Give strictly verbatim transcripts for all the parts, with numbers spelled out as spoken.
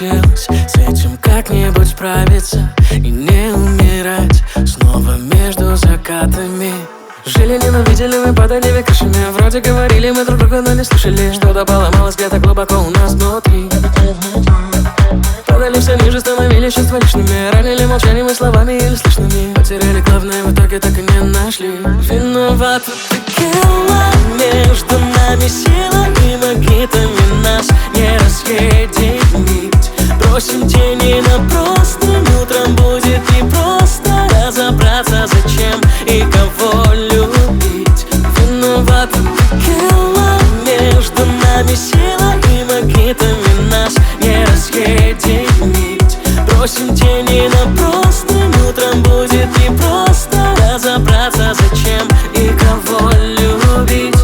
получилось с этим как-нибудь справиться и не умирать снова между закатами. Жили, ненавидели мы под одними крышами. Вроде говорили мы друг друга, но не слушали. Что-то поломалось где-то глубоко у нас внутри. Падали все ниже, становились чувства лишними. Ранили молчанием и словами или слышными. Потеряли главное, в итоге так и не нашли. Виновата текила, между нами сила и магнитами нас не разъединить. Бросим тени на простынь, утром будет непросто разобраться, зачем и кого любить. Виновата текила, между нами сила и магнитами нас не разъединить. Бросим тени на простынь, утром будет непросто разобраться, зачем и кого любить.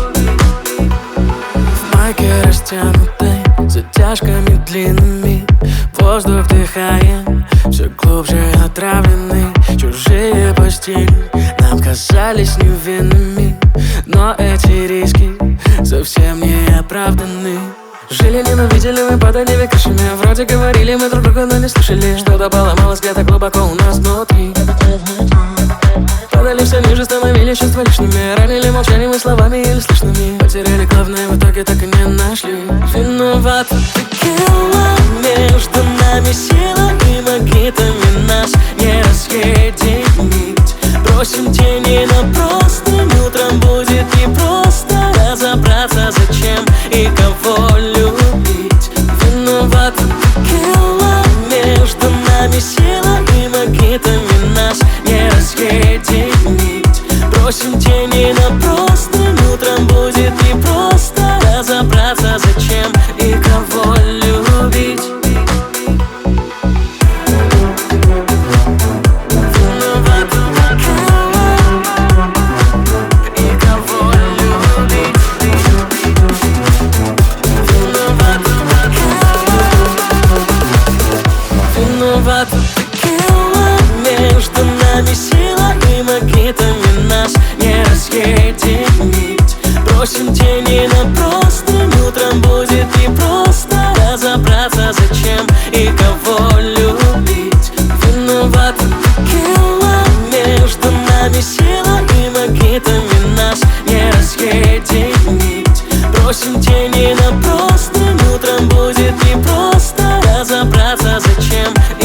В майке растянутой затяжками длинными, воздух вдыхаем, все глубже отравленный. Чужие постели нам казались невинными, но эти риски совсем не оправданы. Жили, ненавидели мы под одними крышами. Вроде говорили мы друг друга, но не слушали. Что-то поломалось где-то глубоко у нас внутри. Падали все ниже, становились чувства лишними. Ранили молчанием и словами или слышными. Потеряли главное, в итоге так и не нашли. Виновата текила, между нами сила и магнитами нас не разъединить. Бросим тени на простынь, утром будет непросто разобраться, зачем и кого любить. Виновата текила, между нами сила и магнитами нас не разъединить. Бросим тени на простынь, утром будет непросто разобраться, зачем и кого любить. Виновата текила, между нами сила и магнитами нас не разъединить. Бросим тени на простынь, утром будет непросто разобраться, зачем и кого любить. Виновата текила, между нами сила и магнитами нас не разъединить. Бросим тени на простынь, утром будет непросто разобраться, зачем